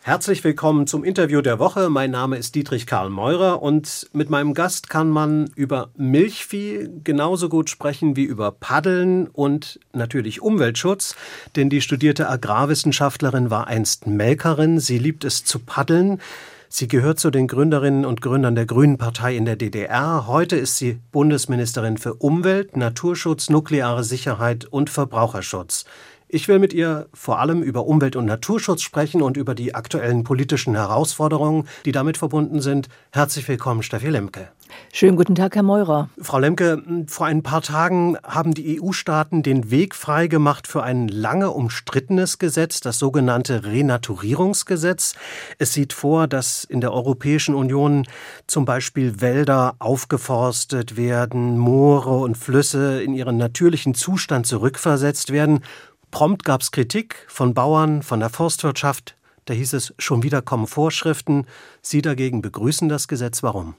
Herzlich willkommen zum Interview der Woche. Mein Name ist Dietrich Karl Meurer und mit meinem Gast kann man über Milchvieh genauso gut sprechen wie über Paddeln und natürlich Umweltschutz. Denn die studierte Agrarwissenschaftlerin war einst Melkerin. Sie liebt es zu paddeln. Sie gehört zu den Gründerinnen und Gründern der Grünen Partei in der DDR. Heute ist sie Bundesministerin für Umwelt, Naturschutz, nukleare Sicherheit und Verbraucherschutz. Ich will mit ihr vor allem über Umwelt- und Naturschutz sprechen und über die aktuellen politischen Herausforderungen, die damit verbunden sind. Herzlich willkommen, Steffi Lemke. Schönen guten Tag, Herr Meurer. Frau Lemke, vor ein paar Tagen haben die EU-Staaten den Weg freigemacht für ein lange umstrittenes Gesetz, das sogenannte Renaturierungsgesetz. Es sieht vor, dass in der Europäischen Union zum Beispiel Wälder aufgeforstet werden, Moore und Flüsse in ihren natürlichen Zustand zurückversetzt werden. Prompt gab es Kritik von Bauern, von der Forstwirtschaft. Da hieß es, schon wieder kommen Vorschriften. Sie dagegen begrüßen das Gesetz. Warum?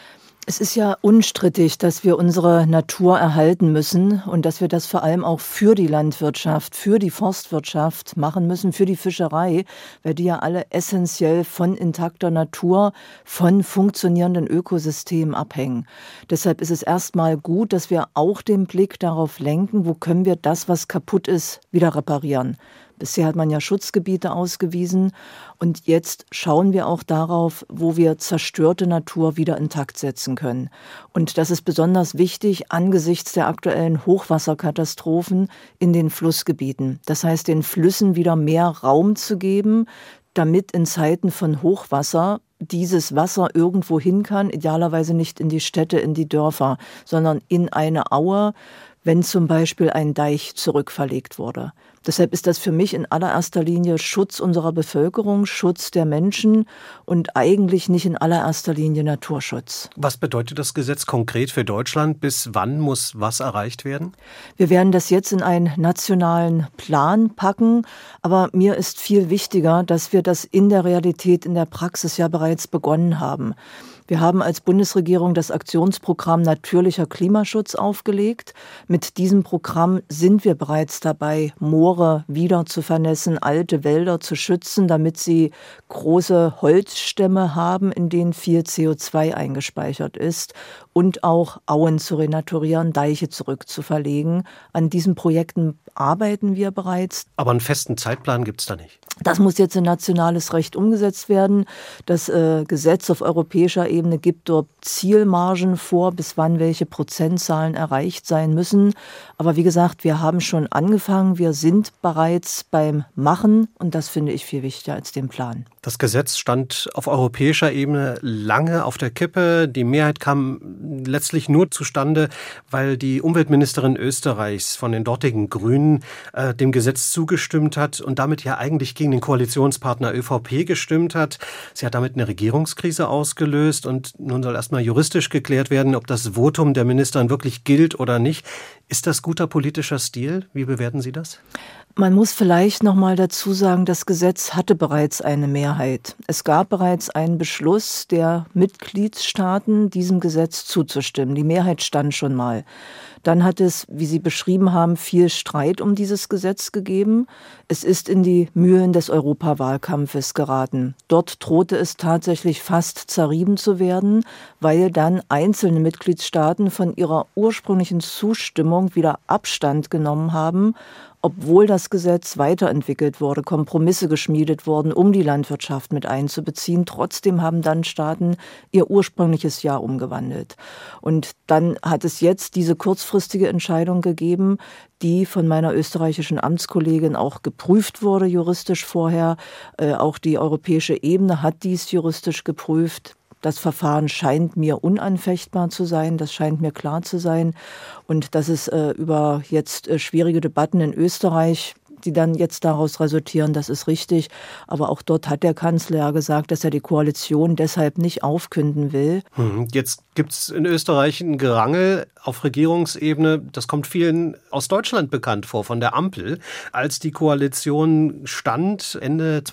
Es ist ja unstrittig, dass wir unsere Natur erhalten müssen und dass wir das vor allem auch für die Landwirtschaft, für die Forstwirtschaft machen müssen, für die Fischerei, weil die ja alle essentiell von intakter Natur, von funktionierenden Ökosystemen abhängen. Deshalb ist es erstmal gut, dass wir auch den Blick darauf lenken, wo können wir das, was kaputt ist, wieder reparieren. Bisher hat man ja Schutzgebiete ausgewiesen und jetzt schauen wir auch darauf, wo wir zerstörte Natur wieder intakt setzen können. Und das ist besonders wichtig angesichts der aktuellen Hochwasserkatastrophen in den Flussgebieten. Das heißt, den Flüssen wieder mehr Raum zu geben, damit in Zeiten von Hochwasser dieses Wasser irgendwo hin kann, idealerweise nicht in die Städte, in die Dörfer, sondern in eine Aue, wenn zum Beispiel ein Deich zurückverlegt wurde. Deshalb ist das für mich in allererster Linie Schutz unserer Bevölkerung, Schutz der Menschen und eigentlich nicht in allererster Linie Naturschutz. Was bedeutet das Gesetz konkret für Deutschland? Bis wann muss was erreicht werden? Wir werden das jetzt in einen nationalen Plan packen, aber mir ist viel wichtiger, dass wir das in der Realität, in der Praxis ja bereits begonnen haben. Wir haben als Bundesregierung das Aktionsprogramm Natürlicher Klimaschutz aufgelegt. Mit diesem Programm sind wir bereits dabei, Moore wieder zu vernässen, alte Wälder zu schützen, damit sie große Holzstämme haben, in denen viel CO2 eingespeichert ist, und auch Auen zu renaturieren, Deiche zurückzuverlegen. An diesen Projekten arbeiten wir bereits. Aber einen festen Zeitplan gibt es da nicht. Das muss jetzt in nationales Recht umgesetzt werden. Das Gesetz auf europäischer Ebene gibt dort Zielmargen vor, bis wann welche Prozentzahlen erreicht sein müssen. Aber wie gesagt, wir haben schon angefangen. Wir sind bereits beim Machen und das finde ich viel wichtiger als den Plan. Das Gesetz stand auf europäischer Ebene lange auf der Kippe. Die Mehrheit kam letztlich nur zustande, weil die Umweltministerin Österreichs von den dortigen Grünen dem Gesetz zugestimmt hat und damit ja eigentlich gegen den Koalitionspartner ÖVP gestimmt hat. Sie hat damit eine Regierungskrise ausgelöst und nun soll erstmal juristisch geklärt werden, ob das Votum der Ministerin wirklich gilt oder nicht. Ist das guter politischer Stil? Wie bewerten Sie das? Man muss vielleicht noch mal dazu sagen, das Gesetz hatte bereits eine Mehrheit. Es gab bereits einen Beschluss der Mitgliedstaaten, diesem Gesetz zuzustimmen. Die Mehrheit stand schon mal. Dann hat es, wie Sie beschrieben haben, viel Streit um dieses Gesetz gegeben. Es ist in die Mühlen des Europawahlkampfes geraten. Dort drohte es tatsächlich fast zerrieben zu werden, weil dann einzelne Mitgliedstaaten von ihrer ursprünglichen Zustimmung wieder Abstand genommen haben, obwohl das Gesetz weiterentwickelt wurde, Kompromisse geschmiedet wurden, um die Landwirtschaft mit einzubeziehen. Trotzdem haben dann Staaten ihr ursprüngliches Ja umgewandelt. Und dann hat es jetzt diese kurzfristige Entscheidung gegeben, die von meiner österreichischen Amtskollegin auch geprüft wurde, juristisch vorher. Auch die europäische Ebene hat dies juristisch geprüft. Das Verfahren scheint mir unanfechtbar zu sein, das scheint mir klar zu sein. Und dass es über jetzt schwierige Debatten in Österreich, die dann jetzt daraus resultieren, das ist richtig. Aber auch dort hat der Kanzler ja gesagt, dass er die Koalition deshalb nicht aufkünden will. Jetzt gibt es in Österreich ein Gerangel auf Regierungsebene. Das kommt vielen aus Deutschland bekannt vor, von der Ampel. Als die Koalition stand, Ende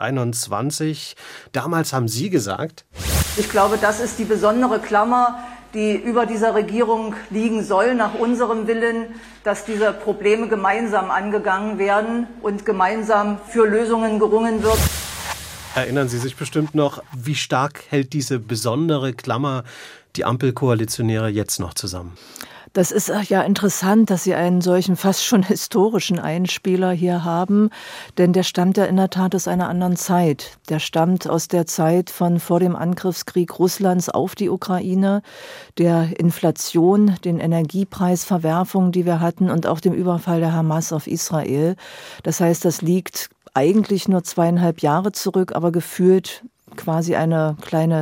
2021, damals haben Sie gesagt: Ich glaube, das ist die besondere Klammer, die über dieser Regierung liegen soll, nach unserem Willen, dass diese Probleme gemeinsam angegangen werden und gemeinsam für Lösungen gerungen wird. Erinnern Sie sich bestimmt noch, wie stark hält diese besondere Klammer die Ampelkoalitionäre jetzt noch zusammen? Das ist ja interessant, dass Sie einen solchen fast schon historischen Einspieler hier haben, denn der stammt ja in der Tat aus einer anderen Zeit. Der stammt aus der Zeit von vor dem Angriffskrieg Russlands auf die Ukraine, der Inflation, den Energiepreisverwerfungen, die wir hatten und auch dem Überfall der Hamas auf Israel. Das heißt, das liegt eigentlich nur 2,5 Jahre zurück, aber gefühlt quasi eine kleine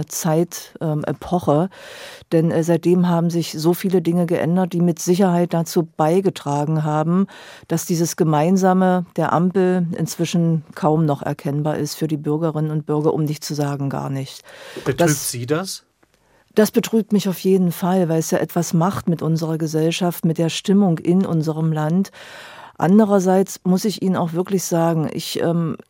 Zeitepoche, denn seitdem haben sich so viele Dinge geändert, die mit Sicherheit dazu beigetragen haben, dass dieses Gemeinsame der Ampel inzwischen kaum noch erkennbar ist für die Bürgerinnen und Bürger, um nicht zu sagen gar nicht. Betrübt Sie das? Das betrübt mich auf jeden Fall, weil es ja etwas macht mit unserer Gesellschaft, mit der Stimmung in unserem Land. Andererseits muss ich Ihnen auch wirklich sagen, ich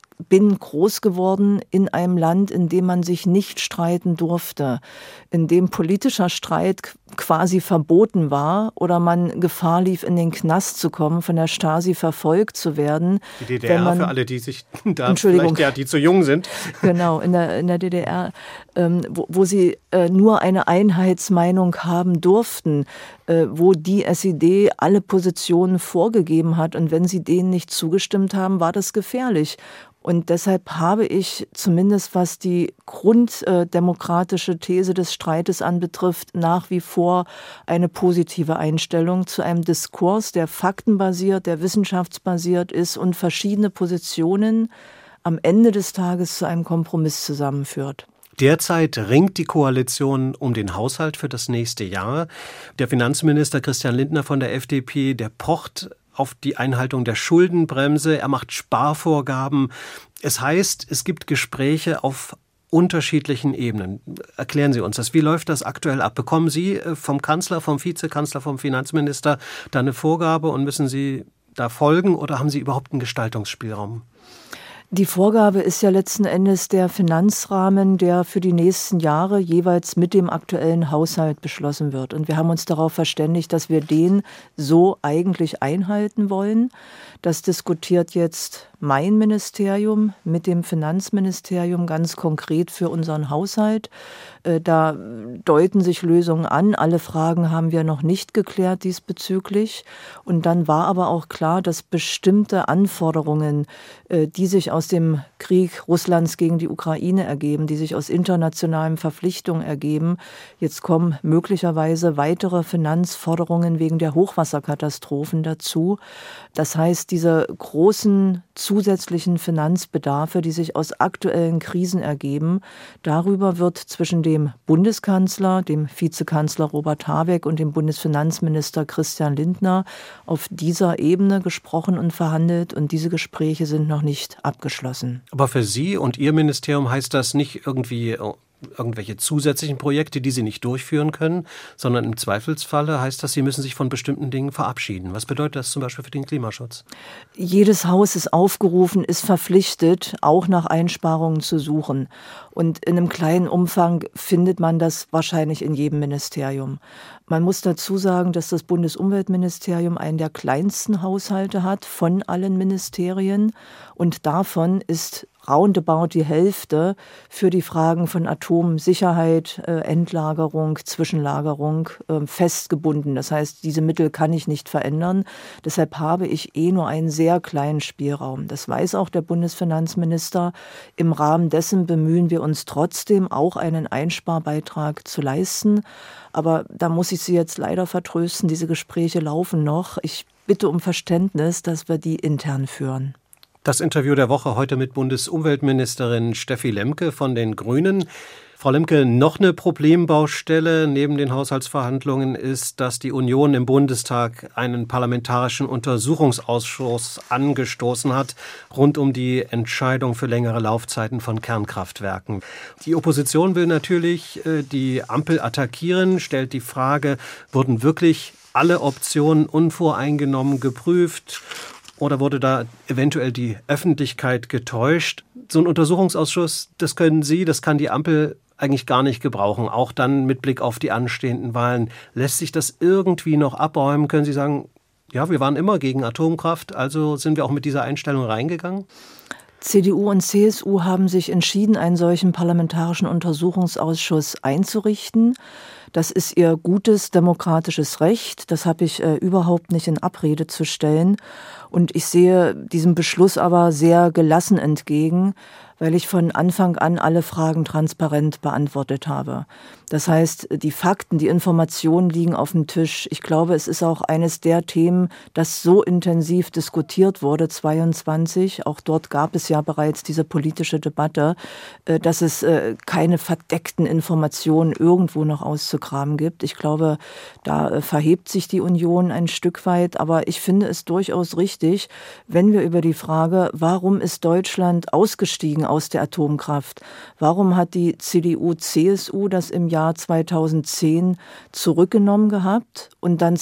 bin groß geworden in einem Land, in dem man sich nicht streiten durfte, in dem politischer Streit quasi verboten war oder man Gefahr lief, in den Knast zu kommen, von der Stasi verfolgt zu werden. Die DDR, für alle, die sich da vielleicht, die zu jung sind. Genau, in der DDR, wo sie nur eine Einheitsmeinung haben durften, wo die SED alle Positionen vorgegeben hat. Und wenn sie denen nicht zugestimmt haben, war das gefährlich. Und deshalb habe ich, zumindest was die grunddemokratische These des Streites anbetrifft, nach wie vor eine positive Einstellung zu einem Diskurs, der faktenbasiert, der wissenschaftsbasiert ist und verschiedene Positionen am Ende des Tages zu einem Kompromiss zusammenführt. Derzeit ringt die Koalition um den Haushalt für das nächste Jahr. Der Finanzminister Christian Lindner von der FDP, der pocht auf die Einhaltung der Schuldenbremse. Er macht Sparvorgaben. Es heißt, es gibt Gespräche auf unterschiedlichen Ebenen. Erklären Sie uns das. Wie läuft das aktuell ab? Bekommen Sie vom Kanzler, vom Vizekanzler, vom Finanzminister da eine Vorgabe und müssen Sie da folgen oder haben Sie überhaupt einen Gestaltungsspielraum? Die Vorgabe ist ja letzten Endes der Finanzrahmen, der für die nächsten Jahre jeweils mit dem aktuellen Haushalt beschlossen wird. Und wir haben uns darauf verständigt, dass wir den so eigentlich einhalten wollen. Das diskutiert jetzt mein Ministerium mit dem Finanzministerium ganz konkret für unseren Haushalt. Da deuten sich Lösungen an. Alle Fragen haben wir noch nicht geklärt diesbezüglich. Und dann war aber auch klar, dass bestimmte Anforderungen, die sich aus dem Krieg Russlands gegen die Ukraine ergeben, die sich aus internationalen Verpflichtungen ergeben, jetzt kommen möglicherweise weitere Finanzforderungen wegen der Hochwasserkatastrophen dazu. Das heißt, diese großen zusätzlichen Finanzbedarfe, die sich aus aktuellen Krisen ergeben, darüber wird zwischen dem Bundeskanzler, dem Vizekanzler Robert Habeck und dem Bundesfinanzminister Christian Lindner auf dieser Ebene gesprochen und verhandelt und diese Gespräche sind noch nicht abgeschlossen. Aber für Sie und Ihr Ministerium heißt das nicht irgendwie irgendwelche zusätzlichen Projekte, die Sie nicht durchführen können, sondern im Zweifelsfalle heißt das, Sie müssen sich von bestimmten Dingen verabschieden. Was bedeutet das zum Beispiel für den Klimaschutz? Jedes Haus ist aufgerufen, ist verpflichtet, auch nach Einsparungen zu suchen. Und in einem kleinen Umfang findet man das wahrscheinlich in jedem Ministerium. Man muss dazu sagen, dass das Bundesumweltministerium einen der kleinsten Haushalte hat von allen Ministerien. Und davon ist roundabout die Hälfte für die Fragen von Atomsicherheit, Endlagerung, Zwischenlagerung festgebunden. Das heißt, diese Mittel kann ich nicht verändern. Deshalb habe ich nur einen sehr kleinen Spielraum. Das weiß auch der Bundesfinanzminister. Im Rahmen dessen bemühen wir uns trotzdem, auch einen Einsparbeitrag zu leisten. Aber da muss ich Sie jetzt leider vertrösten, diese Gespräche laufen noch. Ich bitte um Verständnis, dass wir die intern führen. Das Interview der Woche heute mit Bundesumweltministerin Steffi Lemke von den Grünen. Frau Lemke, noch eine Problembaustelle neben den Haushaltsverhandlungen ist, dass die Union im Bundestag einen parlamentarischen Untersuchungsausschuss angestoßen hat, rund um die Entscheidung für längere Laufzeiten von Kernkraftwerken. Die Opposition will natürlich die Ampel attackieren, stellt die Frage, wurden wirklich alle Optionen unvoreingenommen geprüft? Oder wurde da eventuell die Öffentlichkeit getäuscht? So ein Untersuchungsausschuss, das können Sie, das kann die Ampel eigentlich gar nicht gebrauchen. Auch dann mit Blick auf die anstehenden Wahlen. Lässt sich das irgendwie noch abräumen? Können Sie sagen, ja, wir waren immer gegen Atomkraft, also sind wir auch mit dieser Einstellung reingegangen? CDU und CSU haben sich entschieden, einen solchen parlamentarischen Untersuchungsausschuss einzurichten. Das ist ihr gutes demokratisches Recht. Das habe ich überhaupt nicht in Abrede zu stellen. Und ich sehe diesem Beschluss aber sehr gelassen entgegen, weil ich von Anfang an alle Fragen transparent beantwortet habe. Das heißt, die Fakten, die Informationen liegen auf dem Tisch. Ich glaube, es ist auch eines der Themen, das so intensiv diskutiert wurde, 22. Auch dort gab es ja bereits diese politische Debatte, dass es keine verdeckten Informationen irgendwo noch auszugraben gibt. Ich glaube, da verhebt sich die Union ein Stück weit. Aber ich finde es durchaus richtig, wenn wir über die Frage, warum ist Deutschland ausgestiegen aus der Atomkraft? Warum hat die CDU-CSU das im Jahr 2010 zurückgenommen gehabt und dann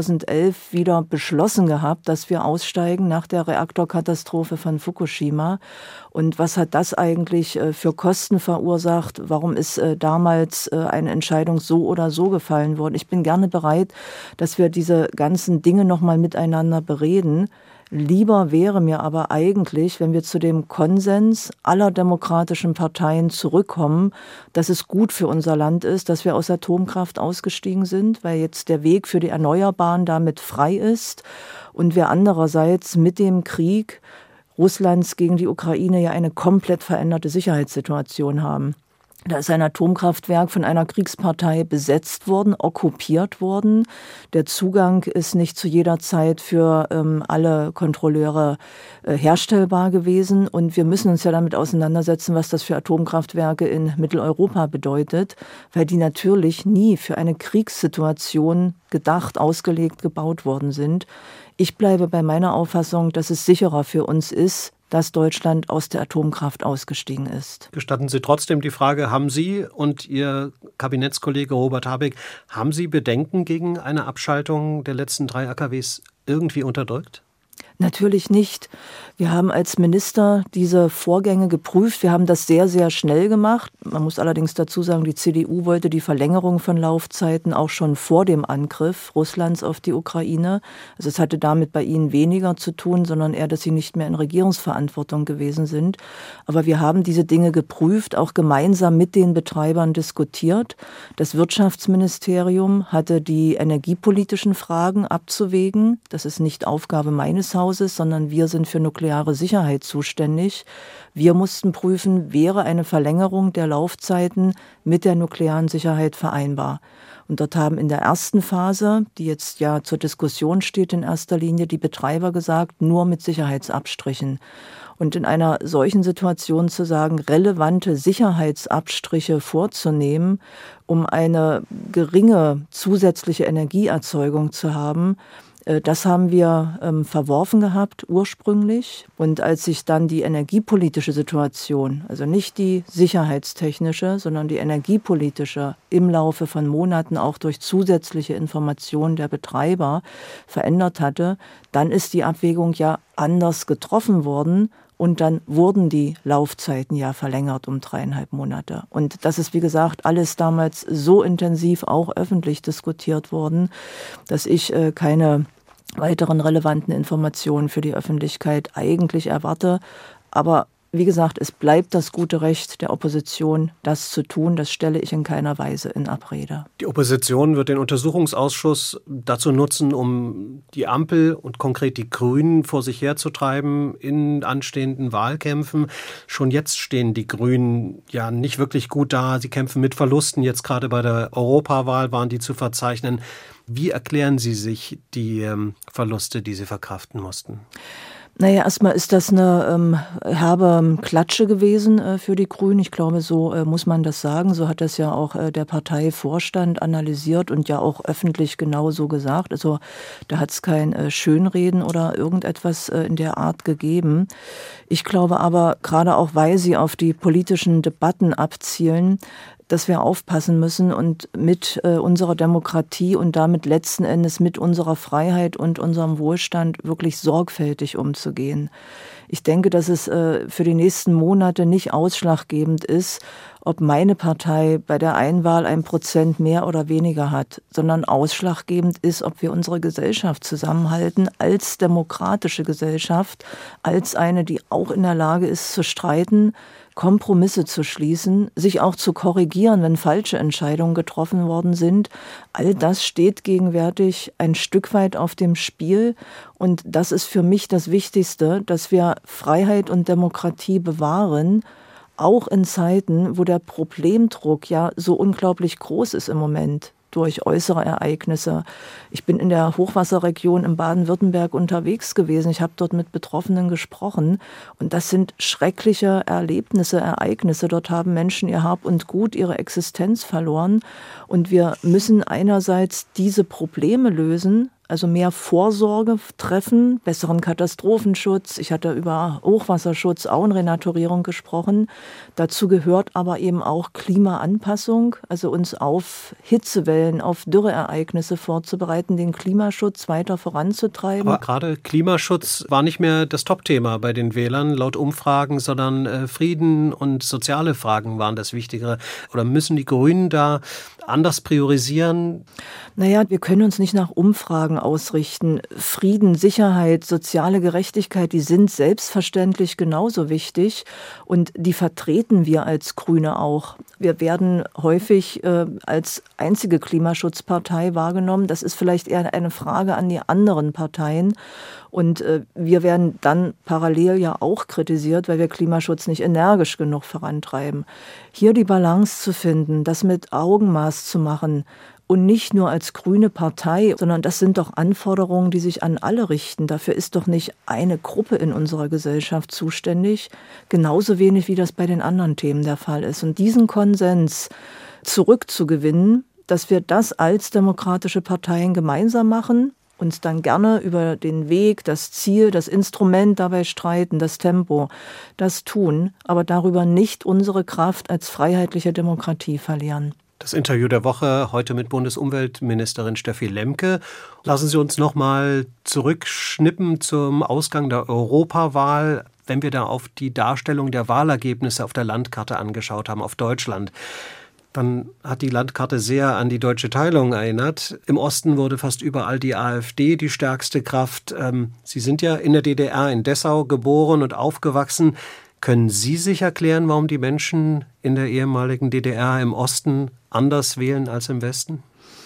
2011 wieder beschlossen gehabt, dass wir aussteigen nach der Reaktorkatastrophe von Fukushima? Und was hat das eigentlich für Kosten verursacht? Warum ist damals eine Entscheidung so oder so gefallen worden? Ich bin gerne bereit, dass wir diese ganzen Dinge nochmal miteinander bereden. Lieber wäre mir aber eigentlich, wenn wir zu dem Konsens aller demokratischen Parteien zurückkommen, dass es gut für unser Land ist, dass wir aus Atomkraft ausgestiegen sind, weil jetzt der Weg für die Erneuerbaren damit frei ist und wir andererseits mit dem Krieg Russlands gegen die Ukraine ja eine komplett veränderte Sicherheitssituation haben. Da ist ein Atomkraftwerk von einer Kriegspartei besetzt worden, okkupiert worden. Der Zugang ist nicht zu jeder Zeit für alle Kontrolleure herstellbar gewesen. Und wir müssen uns ja damit auseinandersetzen, was das für Atomkraftwerke in Mitteleuropa bedeutet, weil die natürlich nie für eine Kriegssituation gedacht, ausgelegt, gebaut worden sind. Ich bleibe bei meiner Auffassung, dass es sicherer für uns ist, dass Deutschland aus der Atomkraft ausgestiegen ist. Gestatten Sie trotzdem die Frage, haben Sie und Ihr Kabinettskollege Robert Habeck, haben Sie Bedenken gegen eine Abschaltung der letzten 3 AKWs irgendwie unterdrückt? Natürlich nicht. Wir haben als Minister diese Vorgänge geprüft. Wir haben das sehr, sehr schnell gemacht. Man muss allerdings dazu sagen, die CDU wollte die Verlängerung von Laufzeiten auch schon vor dem Angriff Russlands auf die Ukraine. Also es hatte damit bei ihnen weniger zu tun, sondern eher, dass sie nicht mehr in Regierungsverantwortung gewesen sind. Aber wir haben diese Dinge geprüft, auch gemeinsam mit den Betreibern diskutiert. Das Wirtschaftsministerium hatte die energiepolitischen Fragen abzuwägen. Das ist nicht Aufgabe meines Hauses, sondern wir sind für nukleare Sicherheit zuständig. Wir mussten prüfen, wäre eine Verlängerung der Laufzeiten mit der nuklearen Sicherheit vereinbar. Und dort haben in der ersten Phase, die jetzt ja zur Diskussion steht in erster Linie, die Betreiber gesagt, nur mit Sicherheitsabstrichen. Und in einer solchen Situation zu sagen, relevante Sicherheitsabstriche vorzunehmen, um eine geringe zusätzliche Energieerzeugung zu haben, das haben wir verworfen gehabt ursprünglich. Und als sich dann die energiepolitische Situation, also nicht die sicherheitstechnische, sondern die energiepolitische im Laufe von Monaten auch durch zusätzliche Informationen der Betreiber verändert hatte, dann ist die Abwägung ja anders getroffen worden. Und dann wurden die Laufzeiten ja verlängert um 3,5 Monate. Und das ist, wie gesagt, alles damals so intensiv auch öffentlich diskutiert worden, dass ich keine weiteren relevanten Informationen für die Öffentlichkeit eigentlich erwarte. Aber wie gesagt, es bleibt das gute Recht der Opposition, das zu tun. Das stelle ich in keiner Weise in Abrede. Die Opposition wird den Untersuchungsausschuss dazu nutzen, um die Ampel und konkret die Grünen vor sich herzutreiben in anstehenden Wahlkämpfen. Schon jetzt stehen die Grünen ja nicht wirklich gut da. Sie kämpfen mit Verlusten. Jetzt gerade bei der Europawahl waren die zu verzeichnen. Wie erklären Sie sich die Verluste, die Sie verkraften mussten? Naja, erstmal ist das eine herbe Klatsche gewesen für die Grünen. Ich glaube, so muss man das sagen. So hat das ja auch der Parteivorstand analysiert und ja auch öffentlich genauso gesagt. Also da hat es kein Schönreden oder irgendetwas in der Art gegeben. Ich glaube aber, gerade auch weil Sie auf die politischen Debatten abzielen, dass wir aufpassen müssen und mit unserer Demokratie und damit letzten Endes mit unserer Freiheit und unserem Wohlstand wirklich sorgfältig umzugehen. Ich denke, dass es für die nächsten Monate nicht ausschlaggebend ist, ob meine Partei bei der Einwahl 1% mehr oder weniger hat, sondern ausschlaggebend ist, ob wir unsere Gesellschaft zusammenhalten als demokratische Gesellschaft, als eine, die auch in der Lage ist zu streiten, Kompromisse zu schließen, sich auch zu korrigieren, wenn falsche Entscheidungen getroffen worden sind. All das steht gegenwärtig ein Stück weit auf dem Spiel. Und das ist für mich das Wichtigste, dass wir Freiheit und Demokratie bewahren, auch in Zeiten, wo der Problemdruck ja so unglaublich groß ist im Moment durch äußere Ereignisse. Ich bin in der Hochwasserregion in Baden-Württemberg unterwegs gewesen. Ich habe dort mit Betroffenen gesprochen. Und das sind schreckliche Erlebnisse, Ereignisse. Dort haben Menschen ihr Hab und Gut, ihre Existenz verloren. Und wir müssen einerseits diese Probleme lösen, also mehr Vorsorge treffen, besseren Katastrophenschutz. Ich hatte über Hochwasserschutz, Auenrenaturierung gesprochen. Dazu gehört aber eben auch Klimaanpassung, also uns auf Hitzewellen, auf Dürreereignisse vorzubereiten, den Klimaschutz weiter voranzutreiben. Aber gerade Klimaschutz war nicht mehr das Topthema bei den Wählern laut Umfragen, sondern Frieden und soziale Fragen waren das Wichtigere. Oder müssen die Grünen da anders priorisieren? Naja, wir können uns nicht nach Umfragen ausrichten. Frieden, Sicherheit, soziale Gerechtigkeit, die sind selbstverständlich genauso wichtig und die vertreten wir als Grüne auch. Wir werden häufig als einzige Klimaschutzpartei wahrgenommen. Das ist vielleicht eher eine Frage an die anderen Parteien. Und wir werden dann parallel ja auch kritisiert, weil wir Klimaschutz nicht energisch genug vorantreiben. Hier die Balance zu finden, das mit Augenmaß zu machen und nicht nur als grüne Partei, sondern das sind doch Anforderungen, die sich an alle richten. Dafür ist doch nicht eine Gruppe in unserer Gesellschaft zuständig, genauso wenig wie das bei den anderen Themen der Fall ist. Und diesen Konsens zurückzugewinnen, dass wir das als demokratische Parteien gemeinsam machen, uns dann gerne über den Weg, das Ziel, das Instrument dabei streiten, das Tempo, das tun, aber darüber nicht unsere Kraft als freiheitliche Demokratie verlieren. Das Interview der Woche heute mit Bundesumweltministerin Steffi Lemke. Lassen Sie uns noch mal zurückschnippen zum Ausgang der Europawahl, wenn wir da auf die Darstellung der Wahlergebnisse auf der Landkarte angeschaut haben, auf Deutschland. Dann hat die Landkarte sehr an die deutsche Teilung erinnert. Im Osten wurde fast überall die AfD die stärkste Kraft. Sie sind ja in der DDR in Dessau geboren und aufgewachsen. Können Sie sich erklären, warum die Menschen in der ehemaligen DDR im Osten anders wählen als im Westen?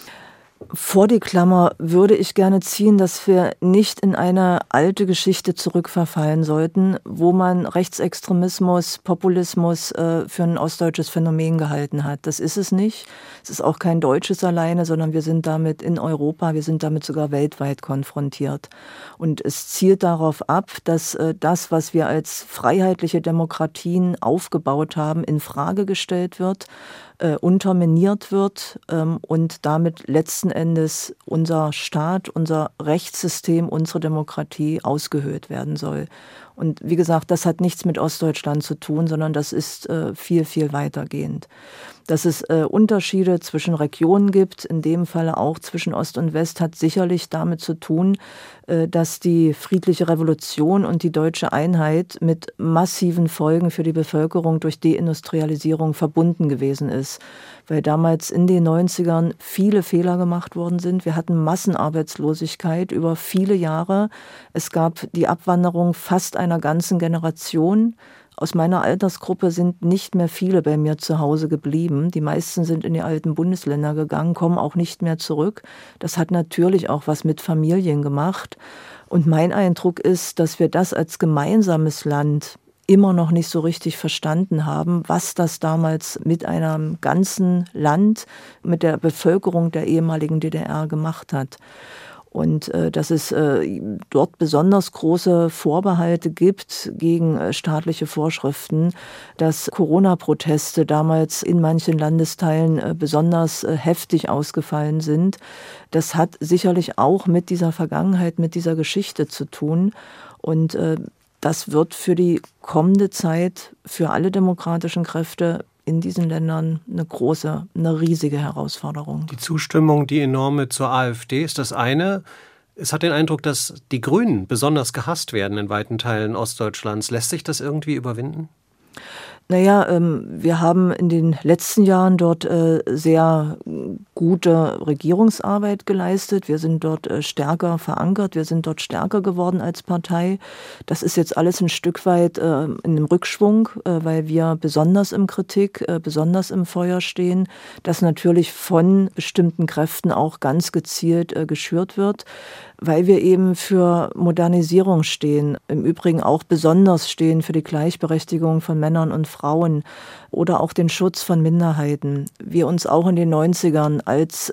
Vor die Klammer würde ich gerne ziehen, dass wir nicht in eine alte Geschichte zurückverfallen sollten, wo man Rechtsextremismus, Populismus für ein ostdeutsches Phänomen gehalten hat. Das ist es nicht. Es ist auch kein deutsches alleine, sondern wir sind damit in Europa, wir sind damit sogar weltweit konfrontiert. Und es zielt darauf ab, dass das, was wir als freiheitliche Demokratien aufgebaut haben, in Frage gestellt wird, unterminiert wird und damit letzten Endes unser Staat, unser Rechtssystem, unsere Demokratie ausgehöhlt werden soll. Und wie gesagt, das hat nichts mit Ostdeutschland zu tun, sondern das ist viel, viel weitergehend. Dass es Unterschiede zwischen Regionen gibt, in dem Falle auch zwischen Ost und West, hat sicherlich damit zu tun, dass die friedliche Revolution und die deutsche Einheit mit massiven Folgen für die Bevölkerung durch Deindustrialisierung verbunden gewesen ist. Weil damals in den 90ern viele Fehler gemacht worden sind. Wir hatten Massenarbeitslosigkeit über viele Jahre. Es gab die Abwanderung fast einer ganzen Generation. Aus meiner Altersgruppe sind nicht mehr viele bei mir zu Hause geblieben. Die meisten sind in die alten Bundesländer gegangen, kommen auch nicht mehr zurück. Das hat natürlich auch was mit Familien gemacht. Und mein Eindruck ist, dass wir das als gemeinsames Land immer noch nicht so richtig verstanden haben, was das damals mit einem ganzen Land, mit der Bevölkerung der ehemaligen DDR gemacht hat. Und dass es dort besonders große Vorbehalte gibt gegen staatliche Vorschriften, dass Corona-Proteste damals in manchen Landesteilen besonders heftig ausgefallen sind. Das hat sicherlich auch mit dieser Vergangenheit, mit dieser Geschichte zu tun. Und das wird für die kommende Zeit für alle demokratischen Kräfte in diesen Ländern eine riesige Herausforderung. Die Zustimmung, die enorme zur AfD ist das eine. Es hat den Eindruck, dass die Grünen besonders gehasst werden in weiten Teilen Ostdeutschlands. Lässt sich das irgendwie überwinden? Naja, wir haben in den letzten Jahren dort sehr gute Regierungsarbeit geleistet. Wir sind dort stärker verankert, wir sind dort stärker geworden als Partei. Das ist jetzt alles ein Stück weit in einem Rückschwung, weil wir besonders im Kritik, besonders im Feuer stehen, das natürlich von bestimmten Kräften auch ganz gezielt geschürt wird, weil wir eben für Modernisierung stehen, im Übrigen auch besonders stehen für die Gleichberechtigung von Männern und Frauen oder auch den Schutz von Minderheiten. Wir uns auch in den 90ern als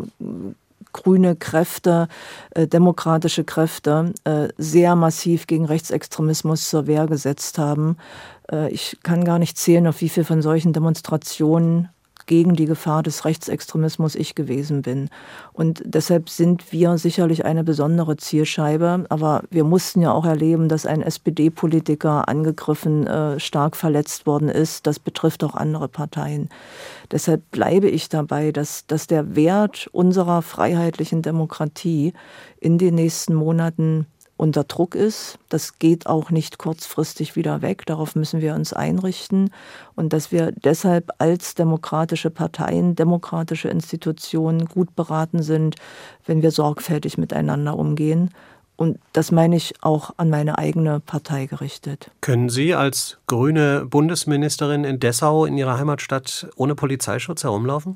grüne Kräfte, demokratische Kräfte sehr massiv gegen Rechtsextremismus zur Wehr gesetzt haben. Ich kann gar nicht zählen, auf wie viel von solchen Demonstrationen gegen die Gefahr des Rechtsextremismus ich gewesen bin. Und deshalb sind wir sicherlich eine besondere Zielscheibe. Aber wir mussten ja auch erleben, dass ein SPD-Politiker angegriffen, stark verletzt worden ist. Das betrifft auch andere Parteien. Deshalb bleibe ich dabei, dass der Wert unserer freiheitlichen Demokratie in den nächsten Monaten unter Druck ist. Das geht auch nicht kurzfristig wieder weg. Darauf müssen wir uns einrichten. Und dass wir deshalb als demokratische Parteien, demokratische Institutionen gut beraten sind, wenn wir sorgfältig miteinander umgehen. Und das meine ich auch an meine eigene Partei gerichtet. Können Sie als grüne Bundesministerin in Dessau, in Ihrer Heimatstadt, ohne Polizeischutz herumlaufen?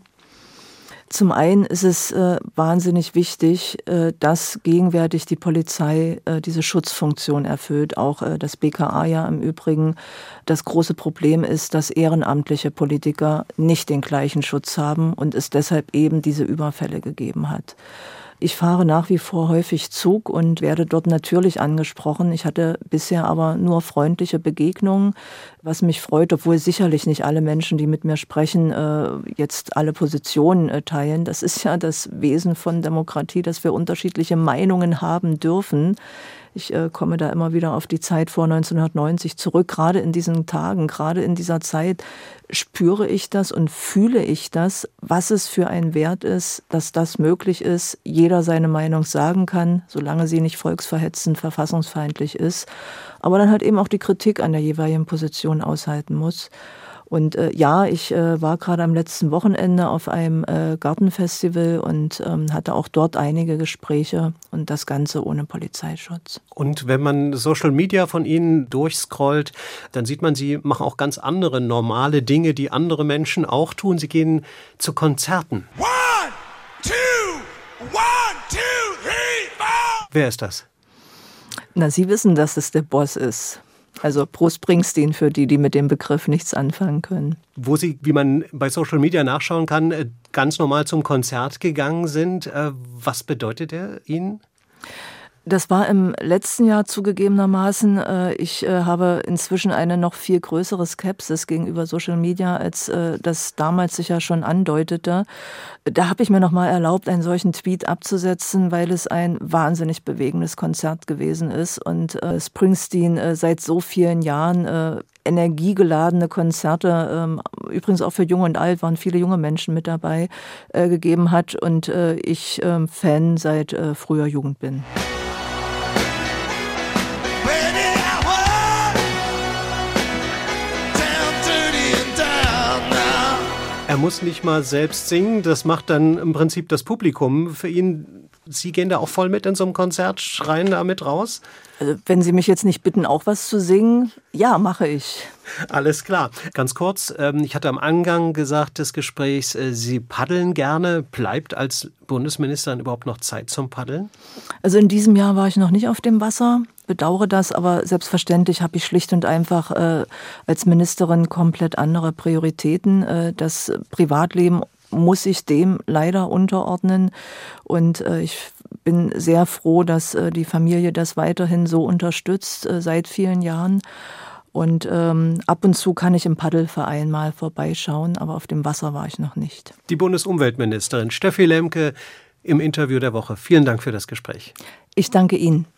Zum einen ist es wahnsinnig wichtig, dass gegenwärtig die Polizei diese Schutzfunktion erfüllt. Auch das BKA ja im Übrigen. Das große Problem ist, dass ehrenamtliche Politiker nicht den gleichen Schutz haben und es deshalb eben diese Überfälle gegeben hat. Ich fahre nach wie vor häufig Zug und werde dort natürlich angesprochen. Ich hatte bisher aber nur freundliche Begegnungen, was mich freut, obwohl sicherlich nicht alle Menschen, die mit mir sprechen, jetzt alle Positionen teilen. Das ist ja das Wesen von Demokratie, dass wir unterschiedliche Meinungen haben dürfen. Ich komme da immer wieder auf die Zeit vor 1990 zurück. Gerade in diesen Tagen, gerade in dieser Zeit spüre ich das und fühle ich das, was es für ein Wert ist, dass das möglich ist, jeder seine Meinung sagen kann, solange sie nicht volksverhetzend, verfassungsfeindlich ist, aber dann halt eben auch die Kritik an der jeweiligen Position aushalten muss. Und ja, ich war gerade am letzten Wochenende auf einem Gartenfestival und hatte auch dort einige Gespräche und das Ganze ohne Polizeischutz. Und wenn man Social Media von Ihnen durchscrollt, dann sieht man, Sie machen auch ganz andere normale Dinge, die andere Menschen auch tun. Sie gehen zu Konzerten. 1, 2, 1, 2, 3, 4. Wer ist das? Na, Sie wissen, dass es der Boss ist. Also Bruce Springsteen für die mit dem Begriff nichts anfangen können. Wo Sie, wie man bei Social Media nachschauen kann, ganz normal zum Konzert gegangen sind. Was bedeutet er Ihnen? Das war im letzten Jahr zugegebenermaßen. Ich habe inzwischen eine noch viel größere Skepsis gegenüber Social Media, als das damals sich ja schon andeutete. Da habe ich mir noch mal erlaubt, einen solchen Tweet abzusetzen, weil es ein wahnsinnig bewegendes Konzert gewesen ist und Springsteen seit so vielen Jahren energiegeladene Konzerte, übrigens auch für Jung und Alt, waren viele junge Menschen mit dabei, gegeben hat und ich Fan seit früher Jugend bin. Er muss nicht mal selbst singen, das macht dann im Prinzip das Publikum für ihn. Sie gehen da auch voll mit in so einem Konzert, schreien da mit raus? Also wenn Sie mich jetzt nicht bitten, auch was zu singen, ja, mache ich. Alles klar. Ganz kurz, ich hatte am Anfang gesagt des Gesprächs, Sie paddeln gerne. Bleibt als Bundesministerin überhaupt noch Zeit zum Paddeln? Also in diesem Jahr war ich noch nicht auf dem Wasser, bedauere das, aber selbstverständlich habe ich schlicht und einfach als Ministerin komplett andere Prioritäten. Das Privatleben muss ich dem leider unterordnen und ich bin sehr froh, dass die Familie das weiterhin so unterstützt seit vielen Jahren. Und ab und zu kann ich im Paddelverein mal vorbeischauen, aber auf dem Wasser war ich noch nicht. Die Bundesumweltministerin Steffi Lemke im Interview der Woche. Vielen Dank für das Gespräch. Ich danke Ihnen.